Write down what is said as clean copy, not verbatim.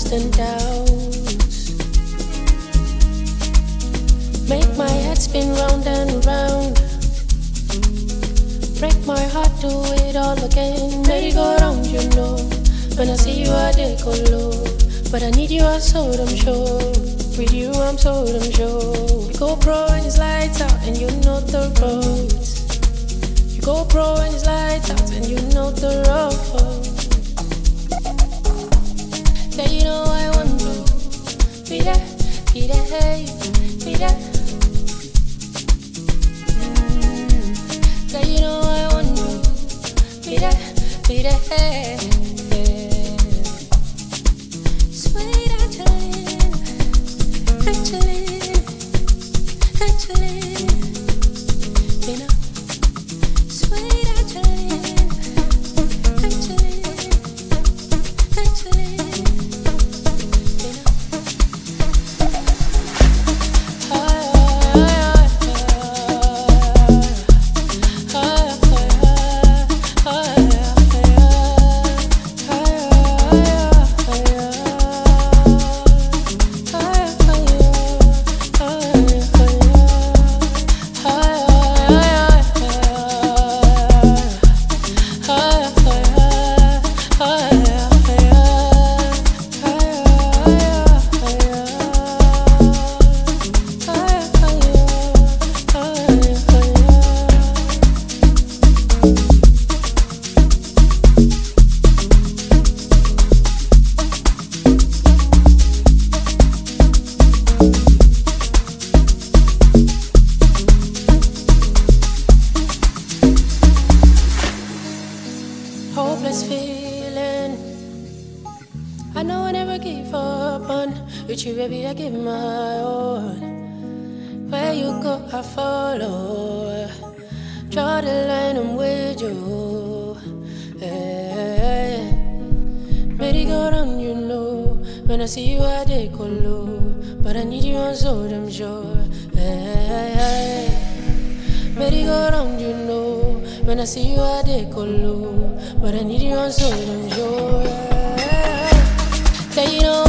constant doubts make my head spin round and round. Break my heart, do it all again. Merry go round, you know. When I see you, I dey go low. But I need you, I'm so damn sure. With you, I'm so damn sure. You go pro and it's lights out, and you know the roads. You go pro and it's lights out, and you know the roads. Yeah, you know I want to be there, be there, hey, be there. Yeah, you know I want to be there, be there, hey. Sweet Angeline, Angeline, Angeline, you know. Sweet Angeline, Angeline, Angeline. Hopeless feeling. I know I never give up on. With you, baby, I give my all. Where you go, I follow. Draw the line, I'm with you. Hey. Merry go round, you know. When I see you, I dey go low. But I need you, I'm so damn sure. Hey. Merry go round, you know. When I see you, I dey go low. But I need you, I'm so damn sure. Yeah, you know